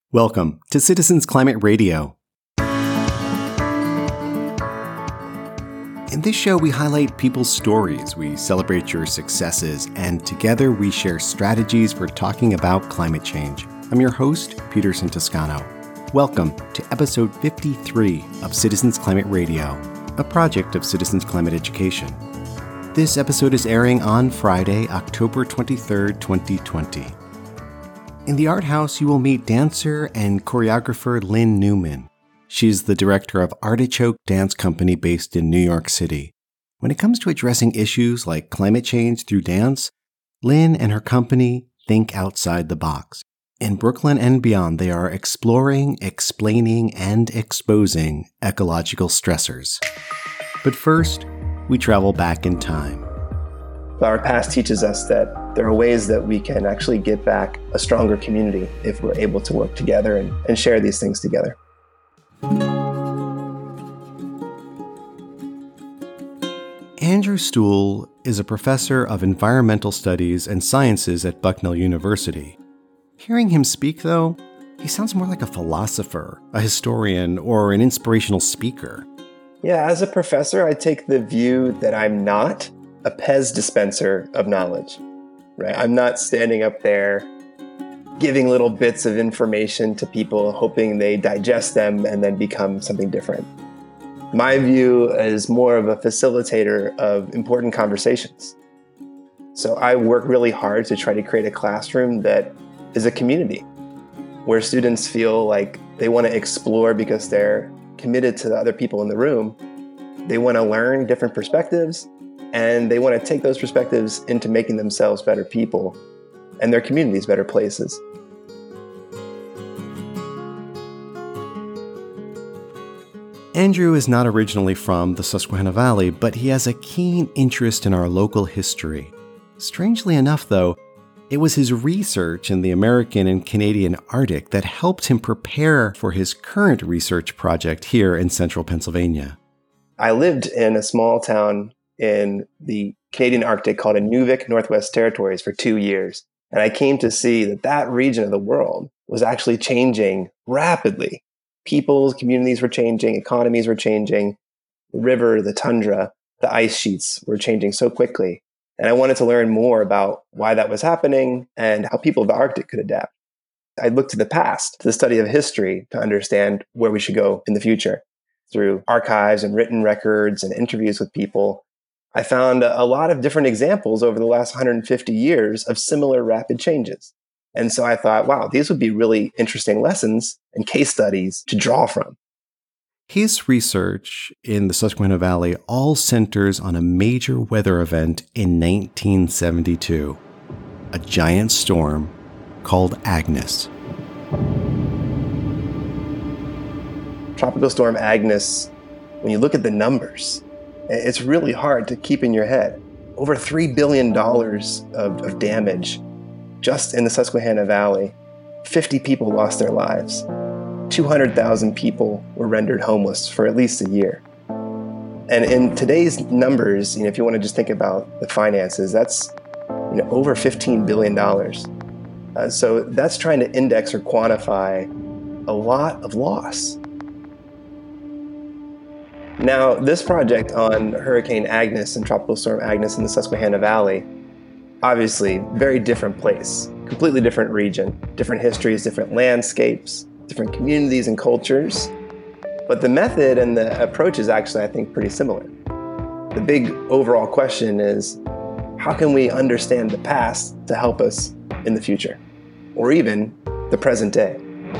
Welcome to Citizens Climate Radio. In this show, we highlight people's stories, we celebrate your successes, and together we share strategies for talking about climate change. I'm your host, Peterson Toscano. Welcome to episode 53 of Citizens Climate Radio, a project of Citizens Climate Education. This episode is airing on Friday, October 23rd, 2020. In the Art House, you will meet dancer and choreographer Lynn Newman. She's the director of Artichoke Dance Company based in New York City. When it comes to addressing issues like climate change through dance, Lynn and her company think outside the box. In Brooklyn and beyond, they are exploring, explaining, and exposing ecological stressors. But first, we travel back in time. Our past teaches us that there are ways that we can actually get back a stronger community if we're able to work together and share these things together. Andrew Stuhl is a professor of environmental studies and sciences at Bucknell University. Hearing him speak, though, he sounds more like a philosopher, a historian, or an inspirational speaker. Yeah, as a professor, I take the view that I'm not a Pez dispenser of knowledge, right? I'm not standing up there giving little bits of information to people, hoping they digest them and then become something different. My view is more of a facilitator of important conversations. So I work really hard to try to create a classroom that is a community where students feel like they want to explore because they're committed to the other people in the room. They want to learn different perspectives, and they want to take those perspectives into making themselves better people and their communities better places. Andrew is not originally from the Susquehanna Valley, but he has a keen interest in our local history. Strangely enough, though, it was his research in the American and Canadian Arctic that helped him prepare for his current research project here in central Pennsylvania. I lived in a small town in the Canadian Arctic called Inuvik, Northwest Territories for 2 years. And I came to see that that region of the world was actually changing rapidly. People's communities were changing, economies were changing, the river, the tundra, the ice sheets were changing so quickly. And I wanted to learn more about why that was happening and how people of the Arctic could adapt. I looked to the past, to the study of history, to understand where we should go in the future. Through archives and written records and interviews with people, I found a lot of different examples over the last 150 years of similar rapid changes. And so I thought, wow, these would be really interesting lessons and case studies to draw from. His research in the Susquehanna Valley all centers on a major weather event in 1972, a giant storm called Agnes. Tropical Storm Agnes, when you look at the numbers, it's really hard to keep in your head. Over $3 billion of damage just in the Susquehanna Valley. 50 people lost their lives. 200,000 people were rendered homeless for at least a year. And in today's numbers, if you want to just think about the finances, that's over $15 billion. So that's trying to index or quantify a lot of loss. Now, this project on Hurricane Agnes and Tropical Storm Agnes in the Susquehanna Valley, obviously very different place, completely different region, different histories, different landscapes, different communities and cultures. But the method and the approach is actually, I think, pretty similar. The big overall question is, how can we understand the past to help us in the future, or even the present day?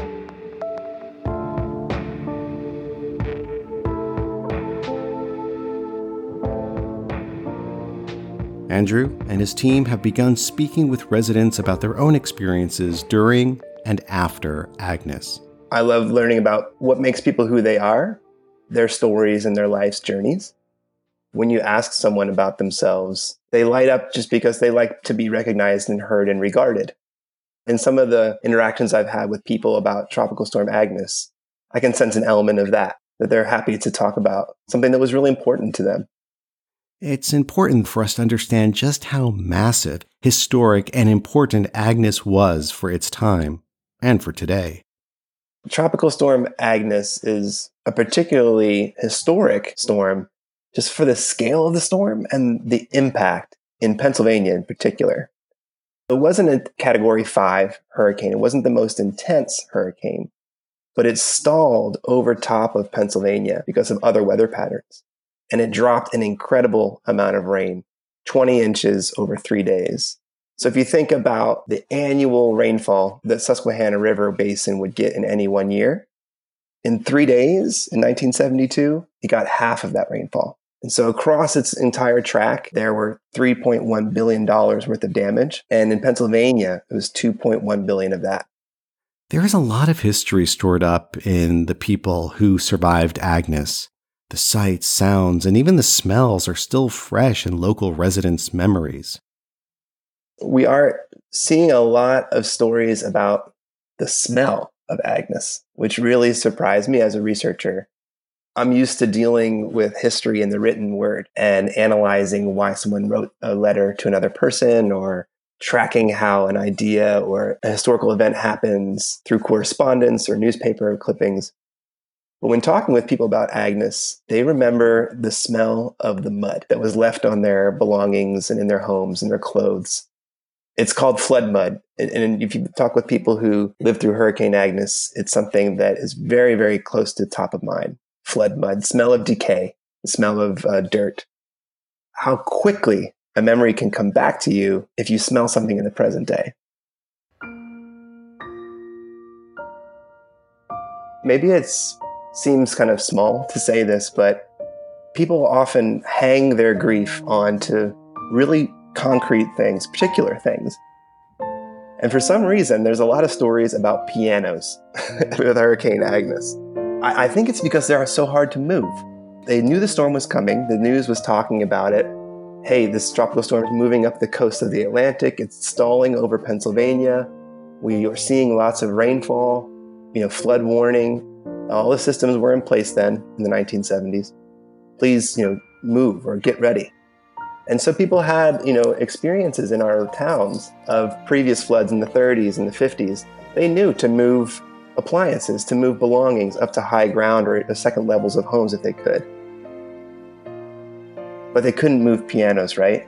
Andrew and his team have begun speaking with residents about their own experiences during and after Agnes. I love learning about what makes people who they are, their stories and their life's journeys. When you ask someone about themselves, they light up just because they like to be recognized and heard and regarded. In some of the interactions I've had with people about Tropical Storm Agnes, I can sense an element of that they're happy to talk about, something that was really important to them. It's important for us to understand just how massive, historic, and important Agnes was for its time and for today. Tropical Storm Agnes is a particularly historic storm just for the scale of the storm and the impact in Pennsylvania in particular. It wasn't a Category 5 hurricane. It wasn't the most intense hurricane, but it stalled over top of Pennsylvania because of other weather patterns. And it dropped an incredible amount of rain, 20 inches over 3 days. So if you think about the annual rainfall that Susquehanna River Basin would get in any one year, in 3 days in 1972, it got half of that rainfall. And so across its entire track, there were $3.1 billion worth of damage. And in Pennsylvania, it was $2.1 billion of that. There is a lot of history stored up in the people who survived Agnes. The sights, sounds, and even the smells are still fresh in local residents' memories. We are seeing a lot of stories about the smell of Agnes, which really surprised me as a researcher. I'm used to dealing with history in the written word and analyzing why someone wrote a letter to another person or tracking how an idea or a historical event happens through correspondence or newspaper clippings. But when talking with people about Agnes, they remember the smell of the mud that was left on their belongings and in their homes and their clothes. It's called flood mud. And if you talk with people who lived through Hurricane Agnes, it's something that is very, very close to top of mind. Flood mud, smell of decay, the smell of dirt. How quickly a memory can come back to you if you smell something in the present day. Maybe it seems kind of small to say this, but people often hang their grief onto really concrete things, particular things. And for some reason, there's a lot of stories about pianos with Hurricane Agnes. I think it's because they are so hard to move. They knew the storm was coming. The news was talking about it. Hey, this tropical storm is moving up the coast of the Atlantic. It's stalling over Pennsylvania. We are seeing lots of rainfall, flood warning. All the systems were in place then in the 1970s. Please, move or get ready. And so people had, experiences in our towns of previous floods in the 30s and the 50s. They knew to move appliances, to move belongings up to high ground or second levels of homes if they could. But they couldn't move pianos, right?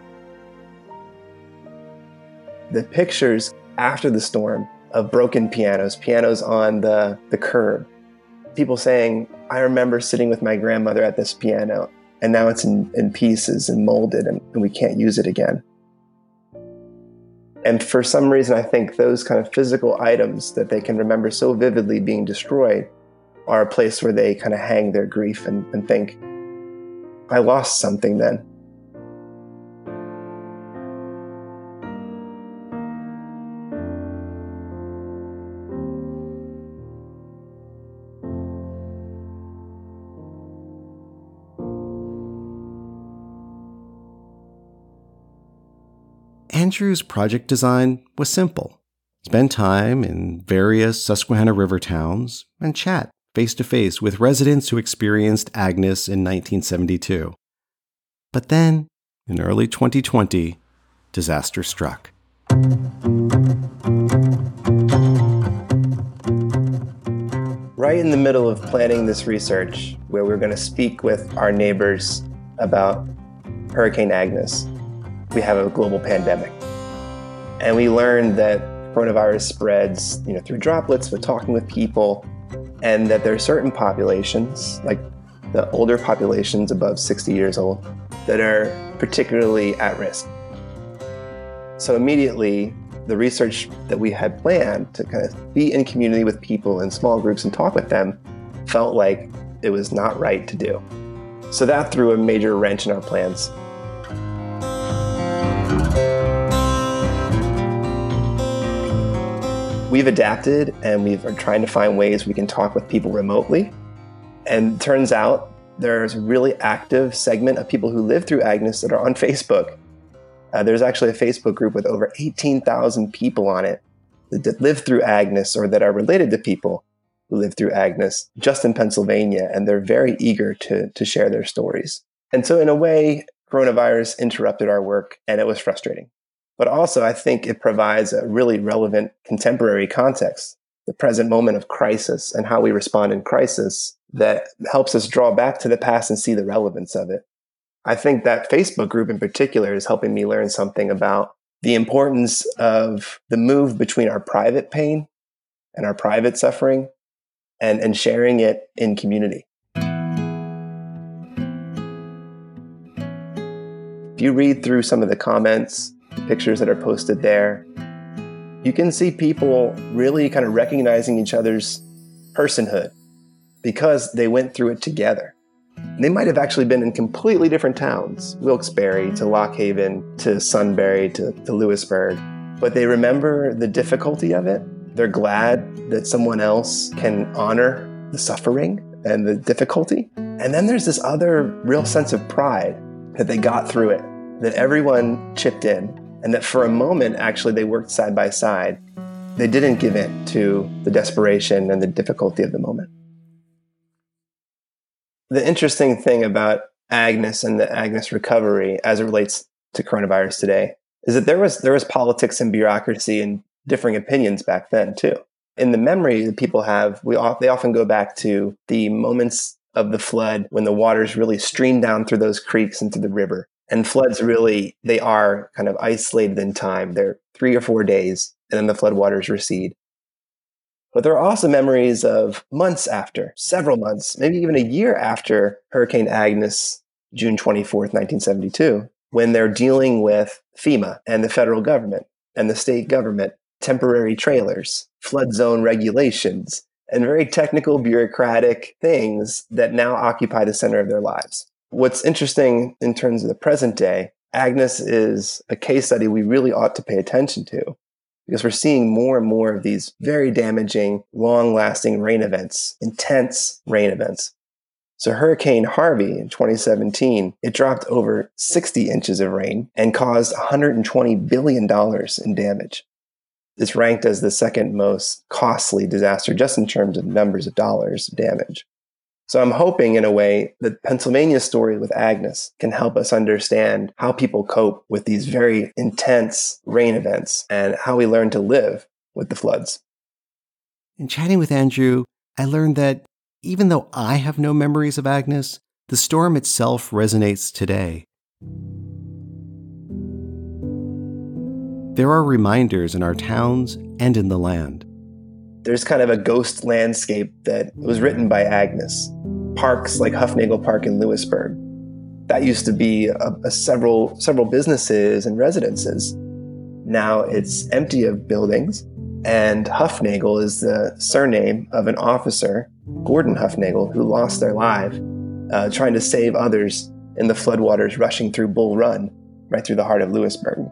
The pictures after the storm of broken pianos on the curb, people saying, I remember sitting with my grandmother at this piano, and now it's in pieces and molded, and we can't use it again. And for some reason, I think those kind of physical items that they can remember so vividly being destroyed are a place where they kind of hang their grief and think, I lost something then. Andrew's project design was simple. Spend time in various Susquehanna River towns and chat face-to-face with residents who experienced Agnes in 1972. But then, in early 2020, disaster struck. Right in the middle of planning this research, where we're going to speak with our neighbors about Hurricane Agnes, we have a global pandemic. And we learned that coronavirus spreads, through droplets, with talking with people, and that there are certain populations, like the older populations above 60 years old, that are particularly at risk. So immediately, the research that we had planned to kind of be in community with people in small groups and talk with them felt like it was not right to do. So that threw a major wrench in our plans. We've adapted and we're trying to find ways we can talk with people remotely. And turns out there's a really active segment of people who live through Agnes that are on Facebook. There's actually a Facebook group with over 18,000 people on it that live through Agnes or that are related to people who live through Agnes just in Pennsylvania. And they're very eager to share their stories. And so in a way, coronavirus interrupted our work and it was frustrating. But also, I think it provides a really relevant contemporary context the present moment of crisis and how we respond in crisis that helps us draw back to the past and see the relevance of it. I think that Facebook group in particular is helping me learn something about the importance of the move between our private pain and our private suffering and sharing it in community. If you read through some of the comments, pictures that are posted there, you can see people really kind of recognizing each other's personhood because they went through it together. They might have actually been in completely different towns, Wilkes-Barre to Lock Haven to Sunbury to Lewisburg, but they remember the difficulty of it. They're glad that someone else can honor the suffering and the difficulty. And then there's this other real sense of pride that they got through it, that everyone chipped in, and that for a moment, actually, they worked side by side. They didn't give in to the desperation and the difficulty of the moment. The interesting thing about Agnes and the Agnes recovery as it relates to coronavirus today is that there was politics and bureaucracy and differing opinions back then too. In the memory that people have, they often go back to the moments of the flood when the waters really stream down through those creeks into the river. And floods really, they are kind of isolated in time. They're 3 or 4 days, and then the floodwaters recede. But there are also memories of months after, several months, maybe even a year after Hurricane Agnes, June 24th, 1972, when they're dealing with FEMA and the federal government and the state government, temporary trailers, flood zone regulations, and very technical bureaucratic things that now occupy the center of their lives. What's interesting in terms of the present day, Agnes is a case study we really ought to pay attention to because we're seeing more and more of these very damaging, long-lasting rain events, intense rain events. So Hurricane Harvey in 2017, it dropped over 60 inches of rain and caused $120 billion in damage. It's ranked as the second most costly disaster just in terms of numbers of dollars damage. So I'm hoping in a way that Pennsylvania's story with Agnes can help us understand how people cope with these very intense rain events and how we learn to live with the floods. In chatting with Andrew, I learned that even though I have no memories of Agnes, the storm itself resonates today. There are reminders in our towns and in the land. There's kind of a ghost landscape that was written by Agnes. Parks like Hufnagel Park in Lewisburg. That used to be several businesses and residences. Now it's empty of buildings, and Hufnagel is the surname of an officer, Gordon Hufnagel, who lost their life trying to save others in the floodwaters rushing through Bull Run, right through the heart of Lewisburg.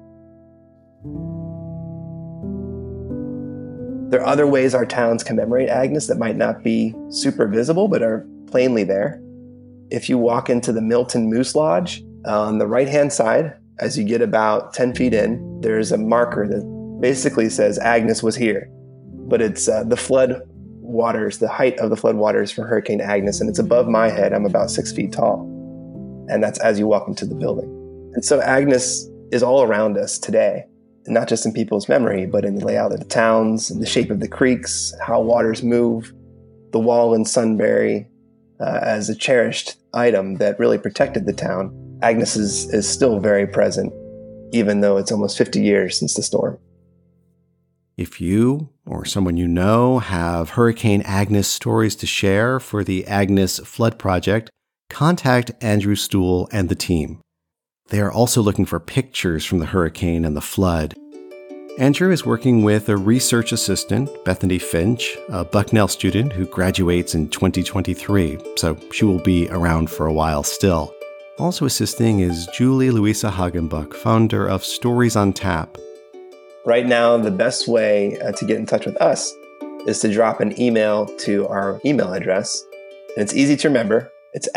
There are other ways our towns commemorate Agnes that might not be super visible, but are plainly there. If you walk into the Milton Moose Lodge, on the right-hand side, as you get about 10 feet in, there's a marker that basically says Agnes was here. But it's the flood waters, the height of the flood waters for Hurricane Agnes, and it's above my head. I'm about 6 feet tall. And that's as you walk into the building. And so Agnes is all around us today. Not just in people's memory, but in the layout of the towns, the shape of the creeks, how waters move, the wall in Sunbury as a cherished item that really protected the town. Agnes is still very present, even though it's almost 50 years since the storm. If you or someone you know have Hurricane Agnes stories to share for the Agnes Flood Project, contact Andrew Stuhl and the team. They are also looking for pictures from the hurricane and the flood. Andrew is working with a research assistant, Bethany Finch, a Bucknell student who graduates in 2023, so she will be around for a while still. Also assisting is Julie Louisa Hagenbuck, founder of Stories on Tap. Right now, the best way to get in touch with us is to drop an email to our email address. And it's easy to remember. It's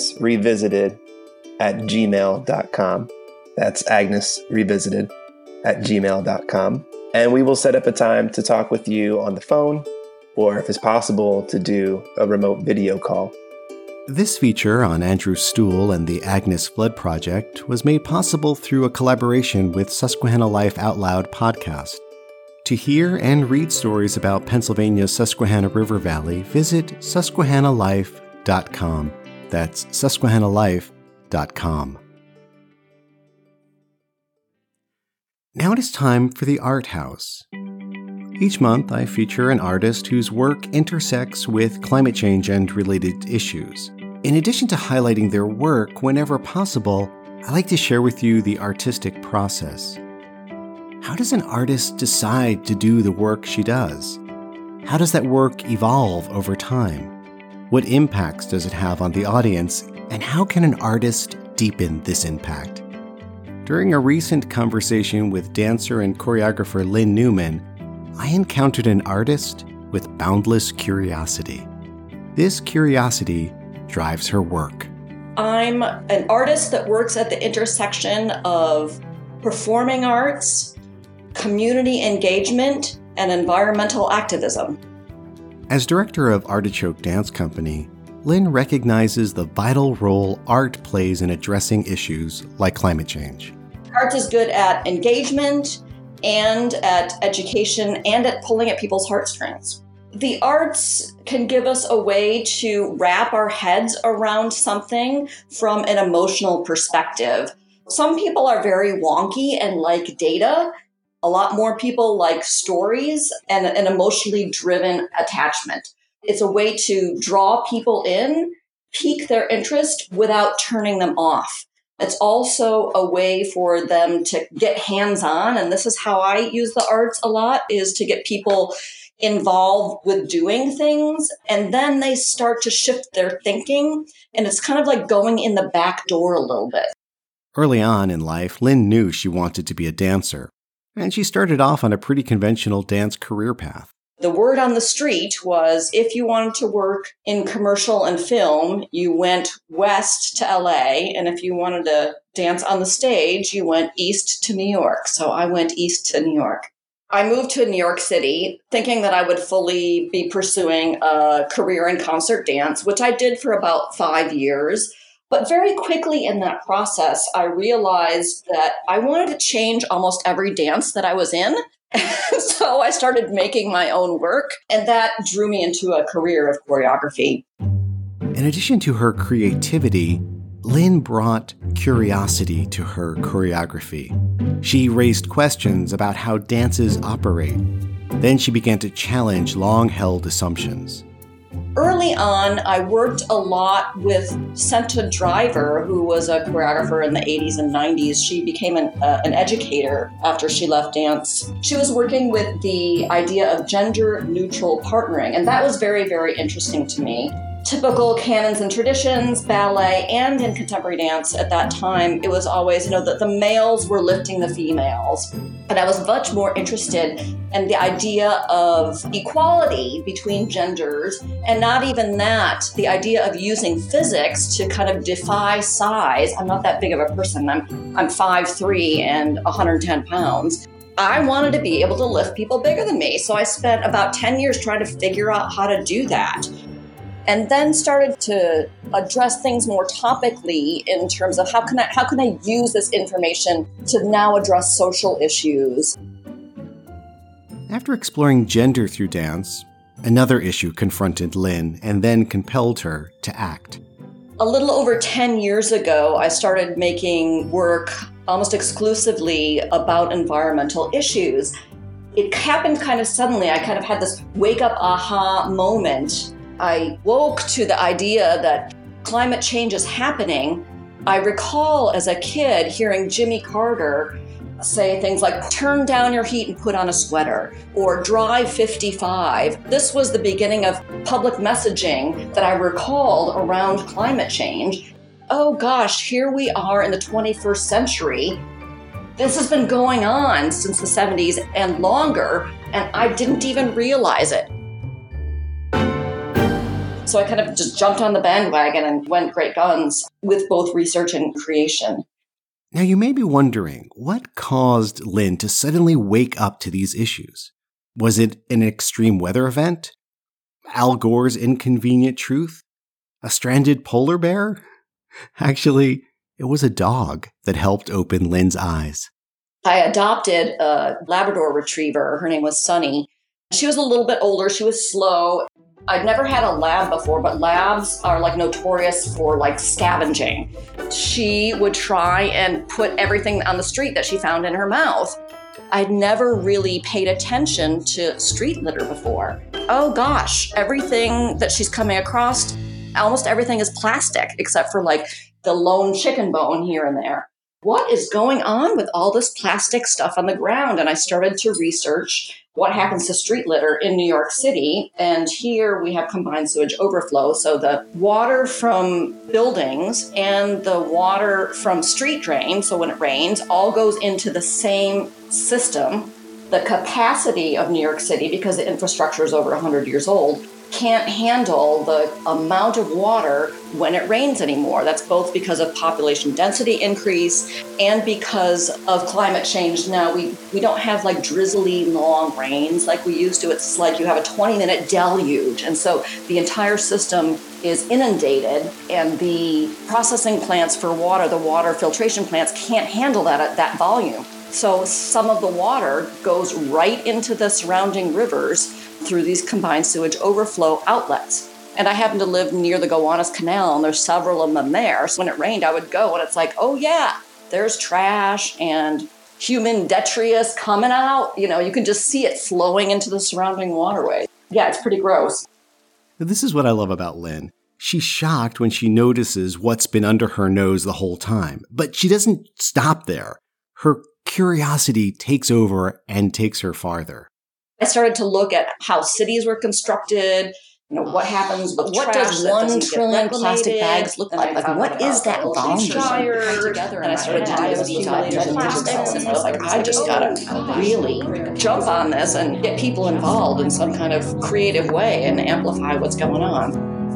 agnesrevisited@gmail.com. That's agnesrevisited@gmail.com. And we will set up a time to talk with you on the phone, or if it's possible, to do a remote video call. This feature on Andrew Stuhl and the Agnes Flood Project was made possible through a collaboration with Susquehanna Life Out Loud podcast. To hear and read stories about Pennsylvania's Susquehanna River Valley, visit susquehannalife.com. That's susquehannalife.com. Now it is time for the Art House. Each month, I feature an artist whose work intersects with climate change and related issues. In addition to highlighting their work whenever possible, I like to share with you the artistic process. How does an artist decide to do the work she does? How does that work evolve over time? What impacts does it have on the audience? And how can an artist deepen this impact? During a recent conversation with dancer and choreographer Lynn Newman, I encountered an artist with boundless curiosity. This curiosity drives her work. I'm an artist that works at the intersection of performing arts, community engagement, and environmental activism. As director of Artichoke Dance Company, Lynn recognizes the vital role art plays in addressing issues like climate change. Art is good at engagement and at education and at pulling at people's heartstrings. The arts can give us a way to wrap our heads around something from an emotional perspective. Some people are very wonky and like data. A lot more people like stories and an emotionally driven attachment. It's a way to draw people in, pique their interest without turning them off. It's also a way for them to get hands-on, and this is how I use the arts a lot, is to get people involved with doing things, and then they start to shift their thinking, and it's kind of like going in the back door a little bit. Early on in life, Lynn knew she wanted to be a dancer, and she started off on a pretty conventional dance career path. The word on the street was if you wanted to work in commercial and film, you went west to LA, and if you wanted to dance on the stage, you went east to New York. So I went east to New York. I moved to New York City thinking that I would fully be pursuing a career in concert dance, which I did for about 5 years. But very quickly in that process, I realized that I wanted to change almost every dance that I was in. So I started making my own work, and that drew me into a career of choreography. In addition to her creativity, Lynn brought curiosity to her choreography. She raised questions about how dances operate. Then she began to challenge long-held assumptions. Early on, I worked a lot with Senta Driver, who was a choreographer in the 80s and 90s. She became an educator after she left dance. She was working with the idea of gender-neutral partnering, and that was very, very interesting to me. Typical canons and traditions, ballet, and in contemporary dance at that time, it was always, that the males were lifting the females. And I was much more interested in the idea of equality between genders, and not even that, the idea of using physics to kind of defy size. I'm not that big of a person. I'm 5'3" and 110 pounds. I wanted to be able to lift people bigger than me. So I spent about 10 years trying to figure out how to do that. And then started to address things more topically in terms of how can I use this information to now address social issues. After exploring gender through dance, another issue confronted Lynn and then compelled her to act. A little over 10 years ago, I started making work almost exclusively about environmental issues. It happened kind of suddenly. I kind of had this wake-up aha moment. I woke to the idea that climate change is happening. I recall as a kid hearing Jimmy Carter say things like, turn down your heat and put on a sweater, or drive 55. This was the beginning of public messaging that I recalled around climate change. Oh gosh, here we are in the 21st century. This has been going on since the 70s and longer, and I didn't even realize it. So I kind of just jumped on the bandwagon and went great guns with both research and creation. Now you may be wondering, what caused Lynn to suddenly wake up to these issues? Was it an extreme weather event? Al Gore's inconvenient truth? A stranded polar bear? Actually, it was a dog that helped open Lynn's eyes. I adopted a Labrador retriever. Her name was Sunny. She was a little bit older. She was slow. I'd never had a lab before, but labs are like notorious for like scavenging. She would try and put everything on the street that she found in her mouth. I'd never really paid attention to street litter before. Oh gosh, everything that she's coming across, almost everything is plastic except for like the lone chicken bone here and there. What is going on with all this plastic stuff on the ground? And I started to research what happens to street litter in New York City. And here we have combined sewage overflow. So the water from buildings and the water from street drains, so when it rains, all goes into the same system. The capacity of New York City, because the infrastructure is over 100 years old, can't handle the amount of water when it rains anymore. That's both because of population density increase and because of climate change. Now, we don't have like drizzly long rains like we used to. It's like you have a 20-minute deluge. And so the entire system is inundated, and the processing plants for water, the water filtration plants, can't handle that at that volume. So some of the water goes right into the surrounding rivers through these combined sewage overflow outlets. And I happen to live near the Gowanus Canal, and there's several of them there. So when it rained, I would go, and it's like, oh yeah, there's trash and human detritus coming out. You know, you can just see it flowing into the surrounding waterway. Yeah, it's pretty gross. This is what I love about Lynn. She's shocked when she notices what's been under her nose the whole time, but she doesn't stop there. Her curiosity takes over and takes her farther. I started to look at how cities were constructed, you know, what happens with what trash does that 1 doesn't trillion get plastic bags look like? Like, what is that volume? And I started to do this accumulated plastics, and I was like, I just gotta really jump on this and get people involved in some kind of creative way and amplify what's going on.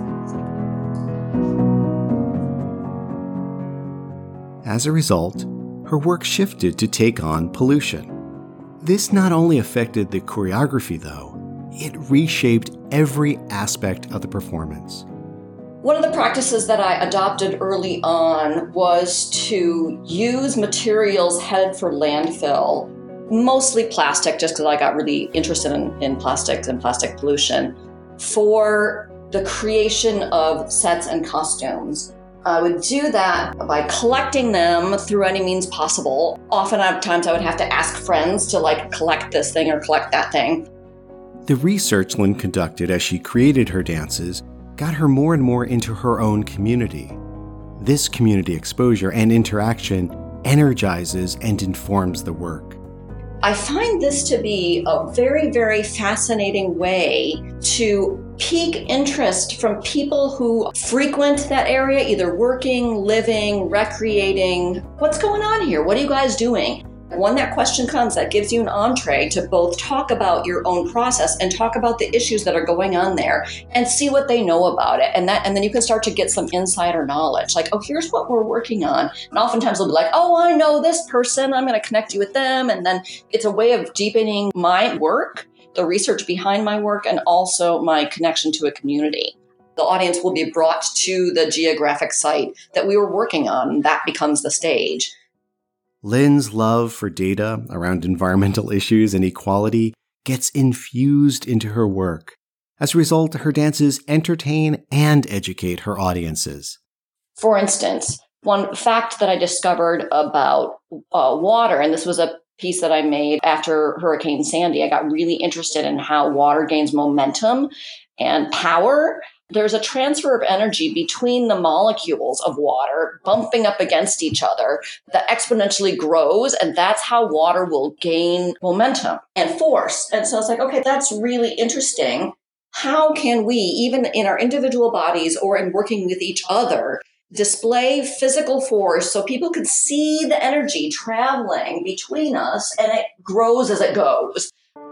As a result, her work shifted to take on pollution. This not only affected the choreography, though, it reshaped every aspect of the performance. One of the practices that I adopted early on was to use materials headed for landfill, mostly plastic, just because I got really interested in plastics and plastic pollution, for the creation of sets and costumes. I would do that by collecting them through any means possible. Oftentimes I would have to ask friends to like collect this thing or collect that thing. The research Lynn conducted as she created her dances got her more and more into her own community. This community exposure and interaction energizes and informs the work. I find this to be a very, very fascinating way to pique interest from people who frequent that area, either working, living, recreating. What's going on here? What are you guys doing? When that question comes, that gives you an entree to both talk about your own process and talk about the issues that are going on there and see what they know about it. And then you can start to get some insider knowledge. Like, oh, here's what we're working on. And oftentimes they'll be like, oh, I know this person. I'm going to connect you with them. And then it's a way of deepening my work, the research behind my work, and also my connection to a community. The audience will be brought to the geographic site that we were working on, and that becomes the stage. Lynn's love for data around environmental issues and equality gets infused into her work. As a result, her dances entertain and educate her audiences. For instance, one fact that I discovered about water, and this was a piece that I made after Hurricane Sandy, I got really interested in how water gains momentum and power. There's a transfer of energy between the molecules of water bumping up against each other that exponentially grows, and that's how water will gain momentum and force. And so it's like, okay, that's really interesting. How can we, even in our individual bodies or in working with each other, display physical force so people can see the energy traveling between us and it grows as it goes?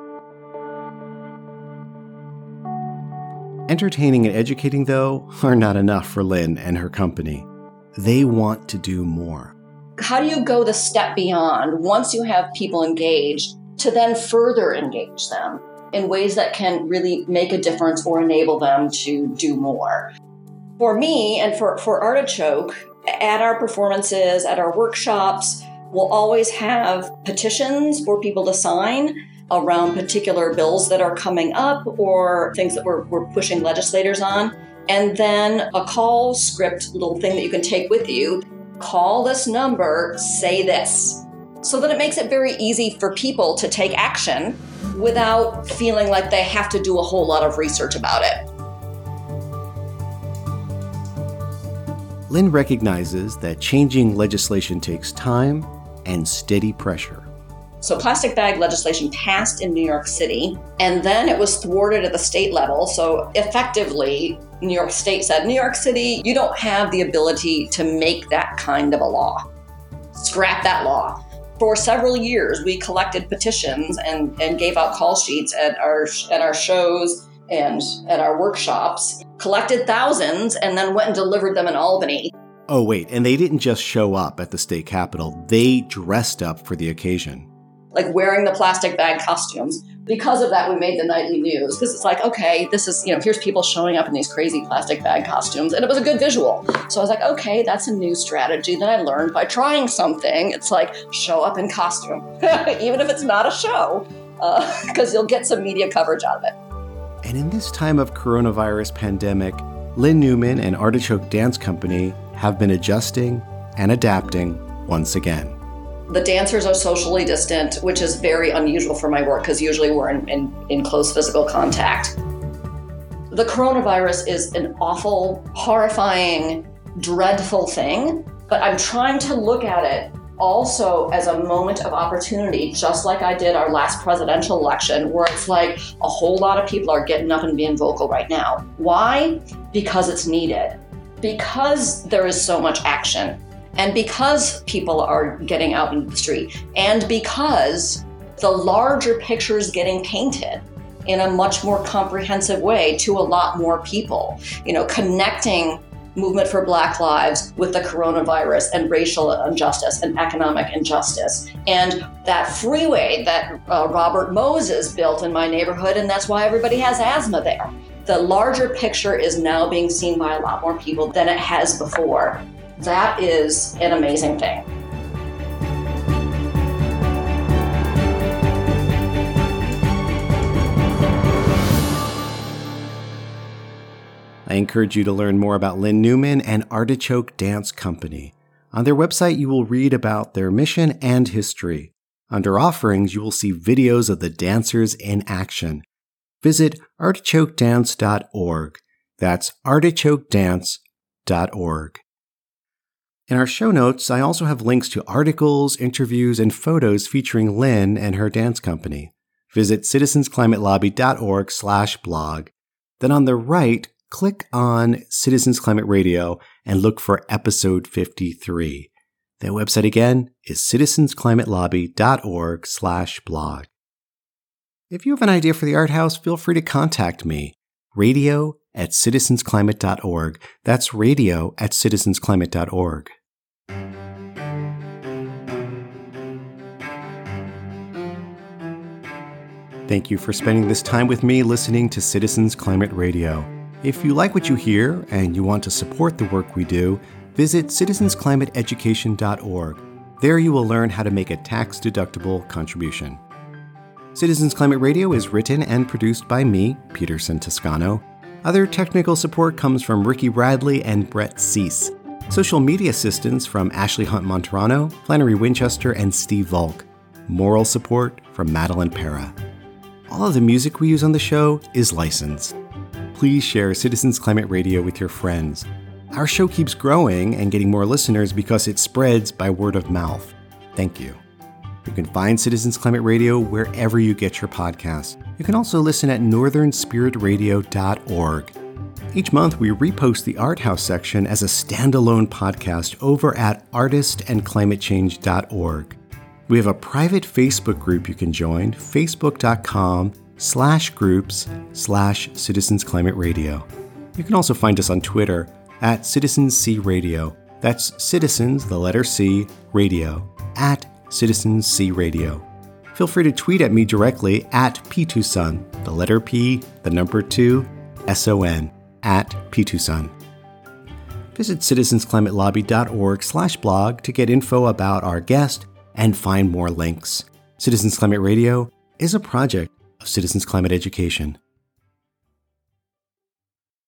Entertaining and educating, though, are not enough for Lynn and her company. They want to do more. How do you go the step beyond once you have people engaged to then further engage them in ways that can really make a difference or enable them to do more? For me and for Artichoke, at our performances, at our workshops, We'll always have petitions for people to sign around particular bills that are coming up or things that we're pushing legislators on. And then a call script little thing that you can take with you. Call this number, say this. So that it makes it very easy for people to take action without feeling like they have to do a whole lot of research about it. Lynn recognizes that changing legislation takes time and steady pressure. So plastic bag legislation passed in New York City, and then it was thwarted at the state level. So effectively, New York State said, New York City, you don't have the ability to make that kind of a law. Scrap that law. For several years, we collected petitions and gave out call sheets at our shows and at our workshops, collected thousands, and then went and delivered them in Albany. Oh, wait, and they didn't just show up at the state capitol. They dressed up for the occasion. Like wearing the plastic bag costumes. Because of that, we made the nightly news. Because it's like, okay, this is, here's people showing up in these crazy plastic bag costumes. And it was a good visual. So I was like, okay, that's a new strategy that I learned by trying something. It's like, show up in costume. Even if it's not a show. Because you'll get some media coverage out of it. And in this time of coronavirus pandemic, Lynn Newman and Artichoke Dance Company have been adjusting and adapting once again. The dancers are socially distant, which is very unusual for my work because usually we're in close physical contact. The coronavirus is an awful, horrifying, dreadful thing, but I'm trying to look at it also as a moment of opportunity, just like I did our last presidential election, where it's like a whole lot of people are getting up and being vocal right now. Why? Because it's needed. Because there is so much action. And because people are getting out into the street. And because the larger picture is getting painted in a much more comprehensive way to a lot more people. Connecting movement for Black lives with the coronavirus and racial injustice and economic injustice. And that freeway that Robert Moses built in my neighborhood, and that's why everybody has asthma there. The larger picture is now being seen by a lot more people than it has before. That is an amazing thing. I encourage you to learn more about Lynn Newman and Artichoke Dance Company. On their website, you will read about their mission and history. Under offerings, you will see videos of the dancers in action. Visit artichokedance.org. That's artichokedance.org. In our show notes, I also have links to articles, interviews, and photos featuring Lynn and her dance company. Visit citizensclimatelabi.org/blog. Then on the right, click on Citizens Climate Radio and look for episode 53. That website again is citizensclimatelabi.org/blog. If you have an idea for the Art House, feel free to contact me. radio@citizensclimate.org. That's radio@citizensclimate.org. Thank you for spending this time with me listening to Citizens Climate Radio. If you like what you hear and you want to support the work we do, visit citizensclimateeducation.org. There you will learn how to make a tax-deductible contribution. Citizens Climate Radio is written and produced by me, Peterson Toscano. Other technical support comes from Ricky Bradley and Brett Cease. Social media assistance from Ashley Hunt Monterano, Flannery Winchester, and Steve Volk. Moral support from Madeline Para. All of the music we use on the show is licensed. Please share Citizens Climate Radio with your friends. Our show keeps growing and getting more listeners because it spreads by word of mouth. Thank you. You can find Citizens Climate Radio wherever you get your podcasts. You can also listen at northernspiritradio.org. Each month, we repost the Art House section as a standalone podcast over at artistandclimatechange.org. We have a private Facebook group you can join, facebook.com/groups/Citizens Climate Radio. You can also find us on Twitter at Citizens C Radio. That's Citizens, the letter C, Radio, at Citizens C Radio. Feel free to tweet at me directly at P2Sun, the letter P, the number 2, SON, at P2Sun. Visit citizensclimatelabi.org/blog to get info about our guest, and find more links. Citizens Climate Radio is a project of Citizens Climate Education.